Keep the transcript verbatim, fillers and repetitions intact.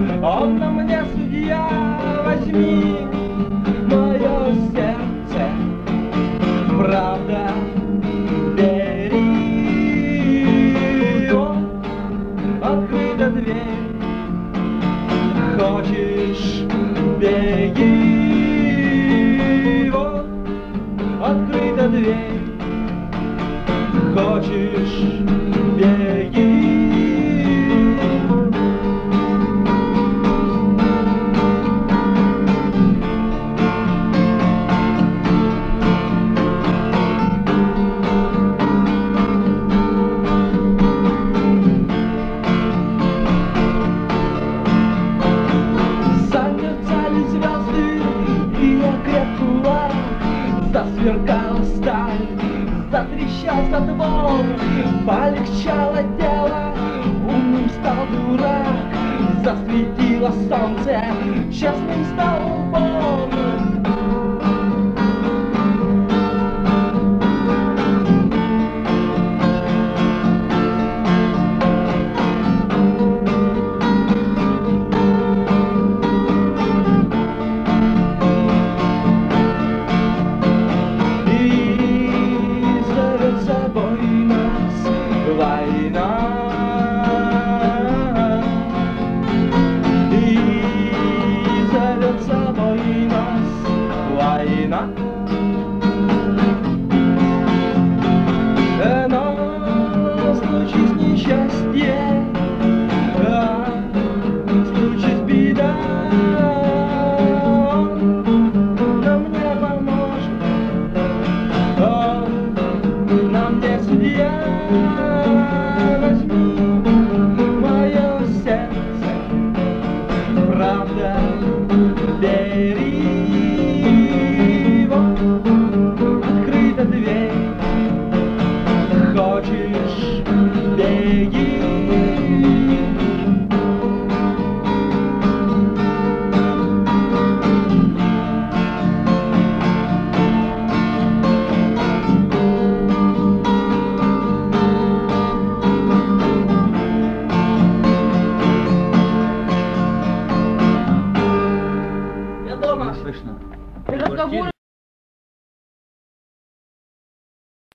Он на мне судья, возьми мое сердце, правда, бери. О, открыта дверь, хочешь — беги. О, открыта дверь, хочешь — беги. Замерцали звезды, и я крепла, засверкала сталь, затрещал затвор, полегчало дело, умным стал дурак, засветило солнце, честным стал Бог. Война, и зовет собой нас война. Но случись несчастье, а случись беда, он нам не поможет, он нам не судья. Возьми мое сердце, правда, бери.